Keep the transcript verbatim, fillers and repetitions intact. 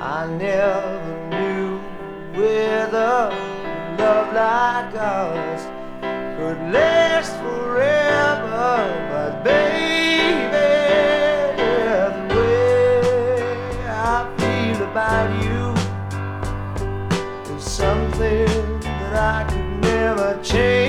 I never knew whether love like ours could last forever, but baby, the way I feel about you is something that I could never change.